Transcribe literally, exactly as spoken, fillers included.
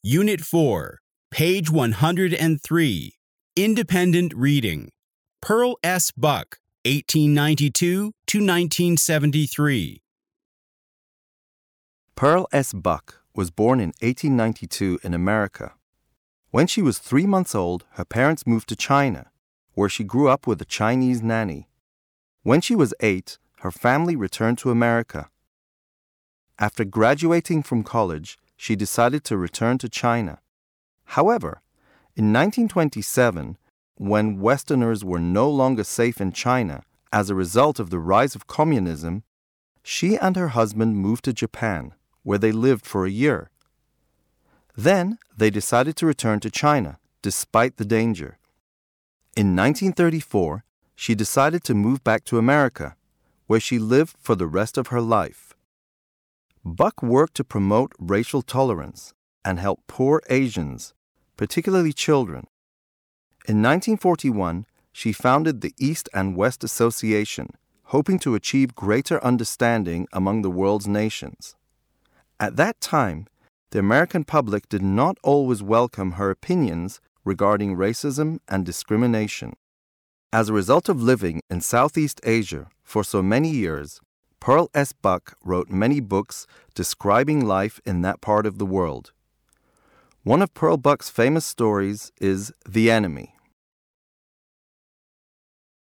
Unit four, page one hundred three. Independent reading. Pearl S. Buck, eighteen ninety-two to nineteen seventy-three. Pearl S. Buck was born in eighteen ninety-two in America. When she was three months old, her parents moved to China, where she grew up with a Chinese nanny. When she was eight, her family returned to America. After graduating from college, she decided to return to China. However, in nineteen twenty-seven, when Westerners were no longer safe in China as a result of the rise of communism, she and her husband moved to Japan, where they lived for a year. Then they decided to return to China, despite the danger. In nineteen thirty-four, she decided to move back to America, where she lived for the rest of her life. Buck worked to promote racial tolerance and help poor Asians, particularly children. In nineteen forty-one, she founded the East and West Association, hoping to achieve greater understanding among the world's nations. At that time, the American public did not always welcome her opinions regarding racism and discrimination. As a result of living in Southeast Asia for so many years, Pearl S. Buck wrote many books describing life in that part of the world. One of Pearl Buck's famous stories is The Enemy.